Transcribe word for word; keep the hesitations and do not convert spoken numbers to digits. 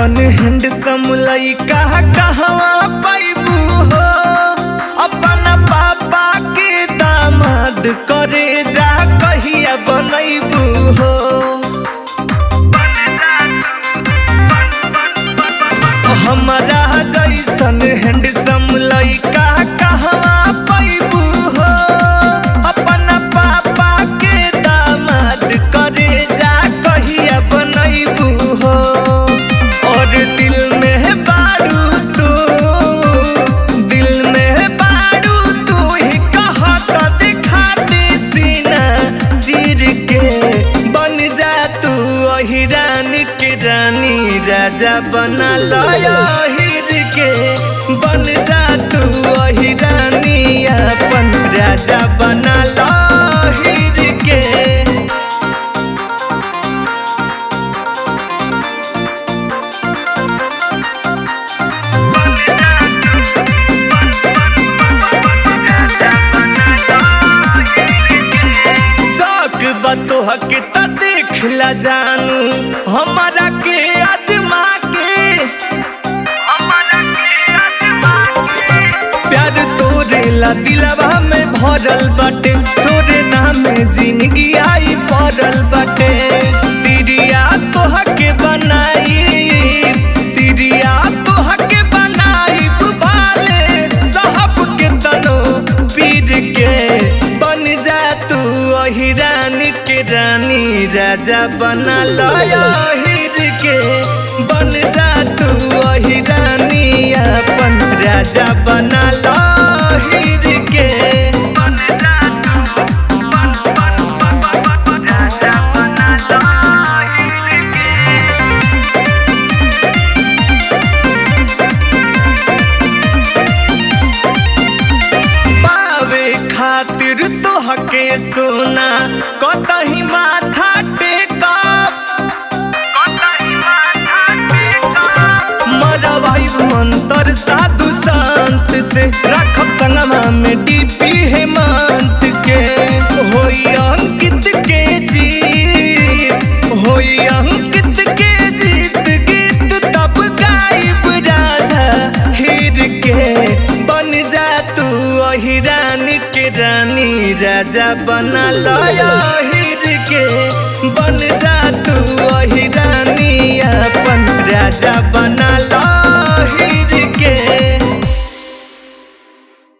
जैसन हैंडसम लइका कहवा पाइबू हो। अपना पापा के दामाद करे जा कहिया बनैबू हो। हमारा जैसन हैंडसम लइका कहवा पाइबू हो। अपना पापा के दामाद करे जा कहिया बनैबू हो। और दिल में बारू तू, दिल में बारू तू ही कहत दिखा दे सीना चीर के। बन जा तू वही रानी के रानी, राजा बना लहिर के। बन जा तू वही रानी अपन, राजा बना लहिर के। बतोह के त देखला जानू हमारा के आजमा के। प्यार तोरे ला दिलवा में भरल बाटे, तोरे नाम जिंदगी आई पड़ल बाटे। तिरिया तोह के बनाई, तिरिया तोह के बनाई बुबाले साहब के तनो पीर के। बन जा तू वही रानी के रानी, राजा बना लहिर के। बन जा तू वही रानी अपन, राजा बना लहिर के। बन जा तू, राजा बना लहिर के। पावे खातिर तोह के सोना कतही माथा टेका। मरवाई मंतर साधु संत से, राखब संगमा में डीपी हेमंत के। होई अंकित के जीत, होई अंकित के जीत, गीत तब गायब राजा हीर के। बन जा तू वही रानी के रानी, राजा बना लहिर के। बन जा